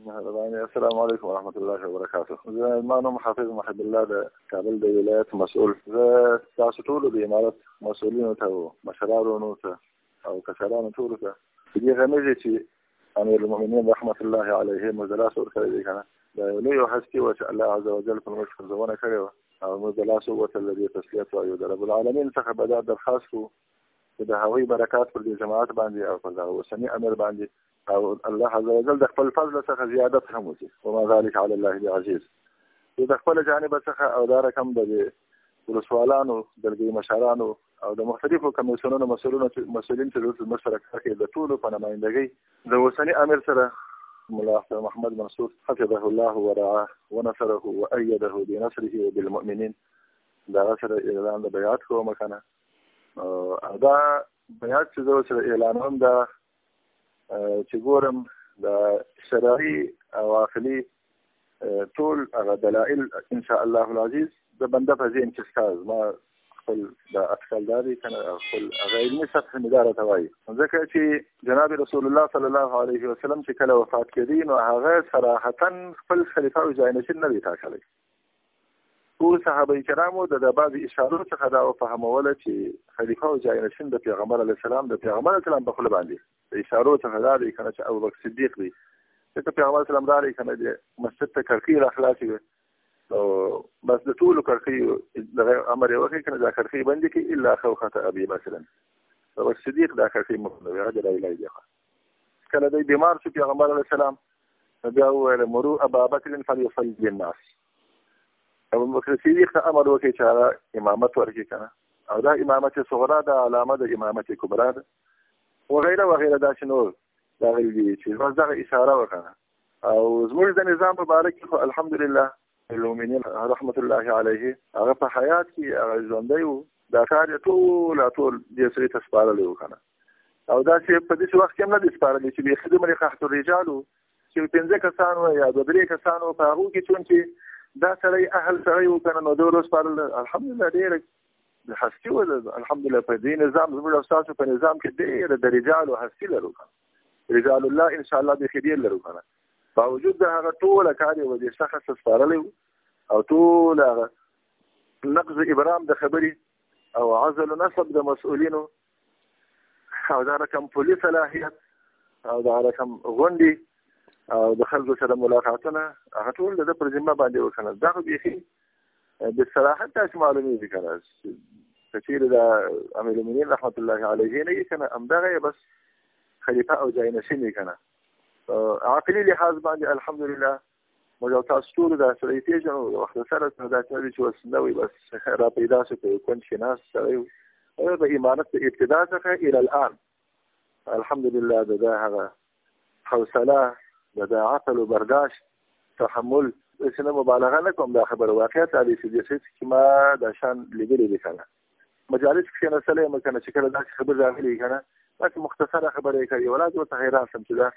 السلام علیکم ورحمۃ الله وبرکاته. زه ما نوم حافظ محب الله د کابل د ولایت مسؤل. زه تاسو ټول د امارت مسؤلینو ته او مشرانو ته او کسرانو ټول ته دې غمزه چې امیر المؤمنین رحمت الله علیه مزلاس ورکړی دی کنه دا یو لوی هستی و چې الله عز وجل په موږ څرګندونه کړې او مزلاس وته الذي تسلیت او د رب العالمین څخه بدأ درخواست کو د هغوی برکات پر دې جماعت باندې او پر دغه اوسنی امیر باندې او الله عز وجل د خپل فضل څخه زیادت هم وکړي وما ذلك على الله بعزيز. د خپل جانب څخه او دا رقم د ولسوالانو دلګي مشرانو او د مختلفو کمیسیونونو مسؤلین چې مشترک کې د ټولو په نمائندګۍ د اوسنی امیر سره مولا محمد منصور حفظه الله ورعاه ونصره وأيده بنصره وبالمؤمنين دا سره اعلان د بیعت کوم کنه دا بیعت چې زه سره اعلانوم دا چې ګورم د شرعي او عقلي ټول هغه دلایل ان شاء الله العزیز د بنده په ذهن کې ستاسو ما خپل د اټکل داري کنه خپل هغه علمي سطح مداره توایي ځکه چې جناب رسول الله صلی الله علیه وسلم چې کله وفات کړي نو هغه صراحتا خپل خلیفہ او ځاینشین نه دی ټاکلی. ټول صحابه کرامو د بعضې اشارو څخه دا وفهموله چې خلیفہ او ځاینشین د پیغمبر علیه السلام د پیغمبر علیه السلام په خوله باندې د اشارو څخه دا دی کنه چې ابوبکر صدیق دی ځکه پیغمبر علیه السلام راغلی کنه د مسجد ته کړکۍ راخلاصې وې او بس د ټولو کړکۍ دغه امر یې وکړي کنه دا کړکۍ بندې کړي الا خوخة ابي مثلا ابوبکر صدیق دا کړکۍ مخ نه هغه لا دی کله دی بیمار شو پیغمبر علیه السلام بیا وویل مروا ابا بکر فليصلي بالناس ابوبکر صدیق ته امر وکړي چې امامت ورکړي کنه او دا امامت صغرا د علامه د امامت کبرا ده وغیره وغیره دا چې نور دا غوي چې بس دغه اشاره وکړه او زموږ د نظام مبارک خو الحمدلله المؤمنین رحمت الله علیه هغه په حیات کې هغه ژوندی وو دا کار ټول دې سړي ته سپارلی وو کنه او دا چې په دې وخت کې هم نه دي سپارلی چې بې خدمه قحط الرجال چې 15 کسان وو یا 2-3 کسان وو په هغو کې چون چې دا سړی اهل سړی وو کنه نو دوی سپارل الحمدلله ډېر هستي و الحمدلله په دې نظام زموږ او ستاسو په نظام کې ډېر د رجالو هستي لرو کنه رجال الله ان شاء الله بخیر لرو کنه باوجود د هغه ټول کار یو د شخص سپارلی او ټول نقض ابرام د خبري او عزل نسب د مسؤلینو او دا رقم پولیس صلاحیت او دا رقم غونډي او د خلکو سره ملاقاتونه هغه ټول د پر ذمه باندې وکنه دا خو بيخي د صراحت تاسو معلومي دي کنه کثیر د امیر المؤمنین رحمت الله علیه نه کنه امدغه بس خلیفہ او ځاینشین کنه عقلي لحاظ باندې الحمدلله موږ تاسو ټول د سړی پیژنو وخت سره دا چې وسنوي بس را پیدا شو په کوم شناس سره او د ایمانت ابتدا څخه الى الان الحمدلله دا هغه حوصله د عقل او برداشت تحمل اسنه مبالغه نه کوم دا خبره واقعیت علي چې ما د شان لګلې دي کنه مجالس کې نه سلام کنه چې کله دا خبر راغلي کنه تاسو مختصره خبره کوي ولادت او تغیرات سم چې دا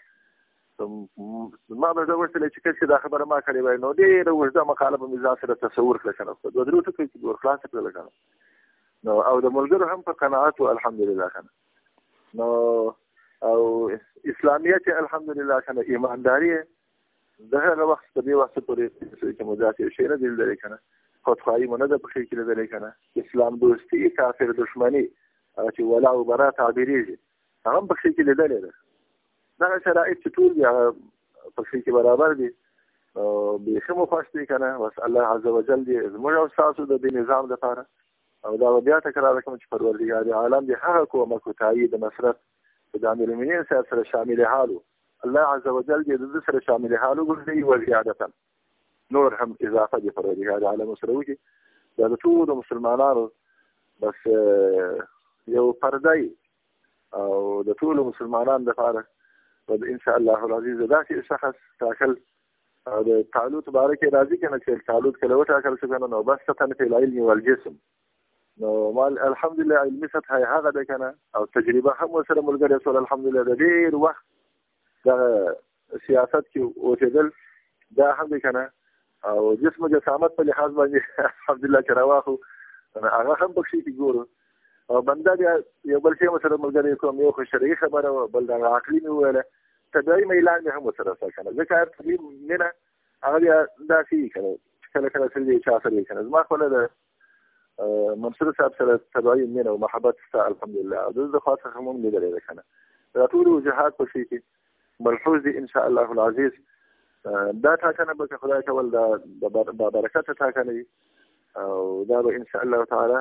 ما به دا ورته چې کله دا خبره ما کړې وای نو ډېر ورته مقاله په مزاج سره تصور کړل کنه دوه درو ته کې ور خلاص کړل کنه نو او د ملګرو هم په قناعت او الحمدلله کنه نو او اسلامیت الحمدلله کنه ایمانداری دغه وخت په دې وخت پورې چې مدافع شي نه دل لري کنه خودخواهی مونږ د بخیر کې لري کنه اسلام دوستي کافر دشمنی چې ولا او برا تعبیري هغه بخیر کې لري دا شرایط چې ټول بیا په کې برابر دي او به خمو فاشتي کنه بس الله عز وجل دې زموږ او تاسو د دې نظام لپاره او دا بیا تکرار کوم چې پروردګار عالم دې هغه کومه کو تایید نصرت د امیر المؤمنین سره شامل حالو الله عز وجل دې د سره شامل حالو ګرځي او زیادتا نور هم اضافه دې پروردګار عالم سره وکي دا ټول مسلمانانو بس یو پردای او د ټول مسلمانانو لپاره ان شاء الله العزيز ذاك شخص تاكل هذا تعلق بارك راضي كان تعلق كلو تاكل سبحان الله بس في العلم والجسم نو مال الحمد لله علمت هاي هذا ده كان او تجربه هم وسره ملګری رسول الحمد لله د ډیر وخت د سیاست کې اوسېدل دا هم کنه او جسم جسامت په لحاظ باندې الحمد لله چرواخو هغه هم بخشي کې ګورو او بنده بیا یو بل شی سره ملګری کوم یو خو شرعي خبره بل د عقلي ویله طبیعي میلان مې هم ورسره سره که نه ځکه طبیعي مینه هغه بیا داسې وي که نه کله کله سره د چا سره وي که نه زما خپله د منصور صاحب سره طبیعي مینه او محبت شته الحمدلله او د خوا څخه مو هم لیدلی ده که نه دا ټول وجهات په شي کې ملحوظ دي ان شاء الله العزیز دا ټاکنه به که خدای کول دا برکته ټاکنه وي او دا به ان شاء الله تعالی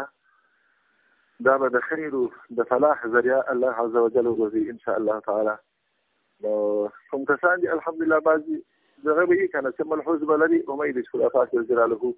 دا به د خیر او د فلاح ذریعه الله عز وجل وګرځي ان شاء الله تعالی نو کوم کسان دي الحمدلله بعضي دغه به یې که نه چې ملحوظ به لري امید چې خدای پاک جل جلاله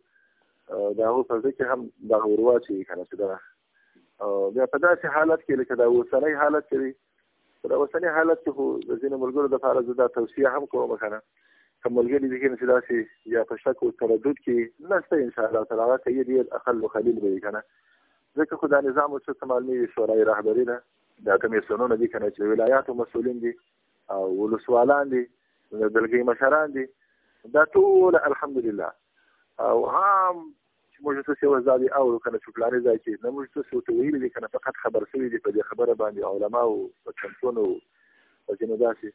د هغو په ځای کې هم دغه ور واچوي که نه چې دغه بیا په داسې حالت کې لکه دا اوسنی حالت کې دی په دا اوسني حالت کې خو د ځینو ملګرو دپاره زه دا توصیه هم کوم که نه که ملګري دي چې داسې یا په شک او تردد کې نشته انشاءالله تعالی هغه که یې ډېر اقل خلیل به وي که نه ځکه خو دا نظام اوس څه معلومېږي شورای رهبري ده دا کمیسیونونه دي که نه چې ولایاتو مسؤلین دي او ولسوالان دي د دلګۍ مشران دي دا ټول الحمدلله او عام چې موږ تاسو یو ځای اورو کنه چې پلانې ځای کې نه موږ تاسو ته ویلي دي کنه فقط خبر شوي دي په دې خبره باندې علما او کمپونو او ځینې داسې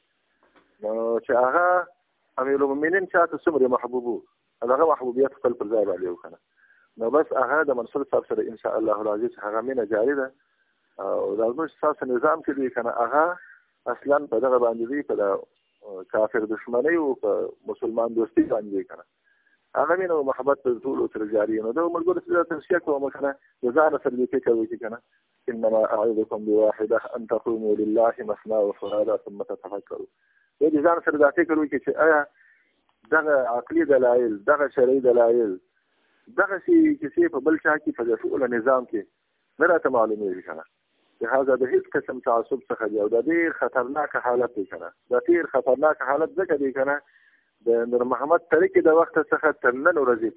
نو چې هغه امیر المؤمنین چاته څومره محبوبو هغه محبوبیت خپل پر ځای باندې وکړه نو بس هغه د منصور صاحب سره ان شاء الله العزیز هغه مینه جاري ده او دا زموږ سیاسي نظام کې دی کنه هغه اصلا په دغه باندې دی په کافر دشمنی او په مسلمان دوستی باندې کنه هغه مینه او محبت په ټول سره جاري نو دا ملګرو سره توصیه کوم کنه د ځان سره دې فکر وکړي کنه انما اعوذكم بواحده ان تقوموا لله مثنى وفرادا ثم تتفكروا دې ځان سره دا فکر وکړي چې آیا دغه عقلي دلایل دغه شرعي دلایل دغه چې په بل چا کې په ټول نظام کې نه راته معلومېږي کنه لهذا د هیڅ قسم تعصب څخه دی او د ډېر خطرناک حالت دی کنه د ډېر خطرناک حالت ځکه دی کنه د نور محمد طریقې د وخت څخه تر نن ورځې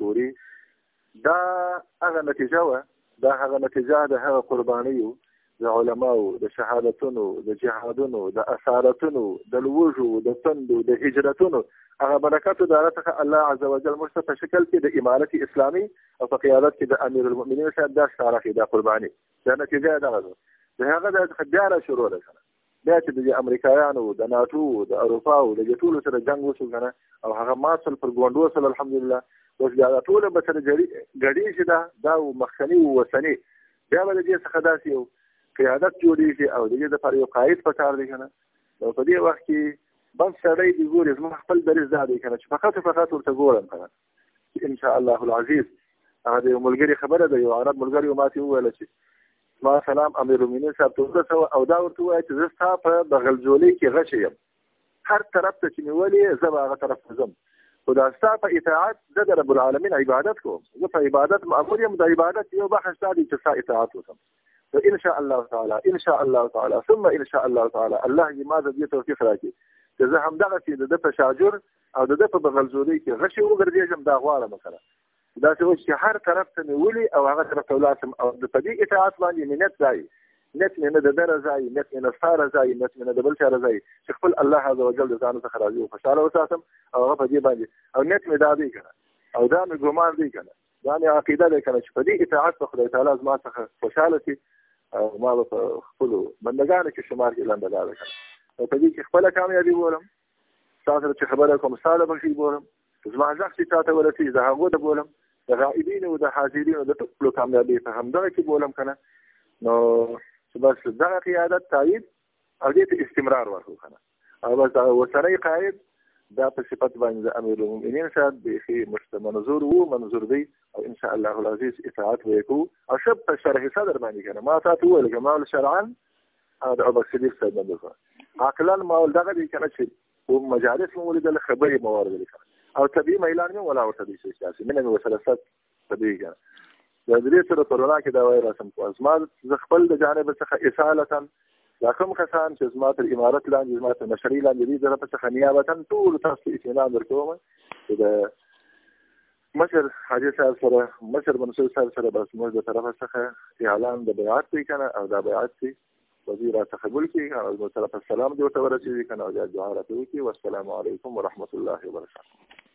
پورې دا هغه نتیجه وه دا هغه نتیجه د هغه قربانیو د علماو د شهادتونو د جهادونو د اسارتونو د لوږو د تندو د هجرتونو هغه برکاتو د الله عز وجل موږ ته په شکل کې د امارت اسلامي او په قیادت کې د امیر المؤمنین صاحب دا ښکاره کړي دا قرباني دا نتیجه دغه ده د هغه د بیا را شروع ده کنه بیا چې د امریکایانو د ناټو د اروپا او د ټولو سره جنگ وشو کنه او هغه ماسل پر ګوندو سره الحمدلله اوس بیا ټول به سره ګډي چې دا مخکنی او وسنی بیا به دې څخه داسې یو قیادت جوړیږي او دې د پر یو قائد پکار دی کنه نو په دې وخت کې بس سړی دی ګوري زما خپل دریز دا دی کنه چې فقط ورته ګورم کنه ان شاء الله العزیز هغه د ملګری خبره ده یو عرب ملګری ماته وویل چې ما سلام امیر المؤمنین صاحب ته ورسوه او دا ورته ووایه چې زه ستا په بغلجولۍ کې غشی یم هر طرف ته چې مې ولې زه به هغه طرف ته ځم خو دا ستا په اطاعت زه د رب العالمین عبادت کوم زه په عبادت مأمور یم د عبادت یو بحث دا دی چې ستا اطاعت وکړم ان شاء الله تعالی ان شاء الله تعالی ثم ان شاء الله تعالی الله دې ما ته دې توفیق راکړي چې زه همدغسې د ده په شاجور او د ده په بغلجولۍ کې غشی وګرځېږم دا غواړم مثلا دا چې هر طرف ته مې ولي او هغه طرف ته ولاړ شم او په دې اطاعت باندې مې نت ځای نت مې نه د ده رضایي نت مې نه ستا رضایي نت مې نه د بل چا رضایي چې خپل الله عز وجل د ځان څخه راضي او خوشحاله وساتم او هغه په دې باندې او نت مې دا دی که نه او دا مې ګمان دی که نه دا مې عقیده دی که نه چې په دې اطاعت به خدای تعالی زما څخه خوشحاله شي او ما به په خپلو بندګانو کې شمار کې لنډه دا ده که نه او په دې کې خپله کامیابي بولم ستا سره چې خبره کوم ستا د بخښي بولم زما غږ چې چا ته ورسېږي د هغو ته بولم د غائبینو د حاضرینو د ټولو کامیابي په همدغه کې بولم که نه نو چې بس دغه قیادت تایید او دې ته استمرار ورکړو که نه او بس دغه اوسنی قاید دا په صفت باندې د امیر المؤمنین صاحب بیخي موږ منظور وو منظور دی او ان شاء الله العزیز اطاعت به یې کوو او ښه په شرح صدر باندې که نه ما تا ته وویل که ما ول شرعا د ابوبکر صدیق صاحب باندې وکړه عقلا ما ول دغه دی که نه چې مجالس مې ولیدل خبرې مې واورېدلې که نه او طبیعي میلان مې ولا ورته دی سیاسي مینه مې ورسره ست طبیعي که د دې سره کرونا کې دا وایي رسم کوه زما زه خپل د جانب څخه اصالتا دا کوم کسان چې زما تر امارت لاندې زما تر مشري لاندې دي زه له څخه نیابتا ټولو تاسو ته اطمینان درکوم چې د مشر حاجي صاحب سره مشر منصور صاحب سره بس موږ د طرفه څخه اعلان د بیعت دی که نه او دا بیعت دی وزیر راته قبول کړي او زموږ طرف السلام دې ورته ورسېږي که نه او بیا دعا راته وکړي والسلام علیکم ورحمة الله وبرکاته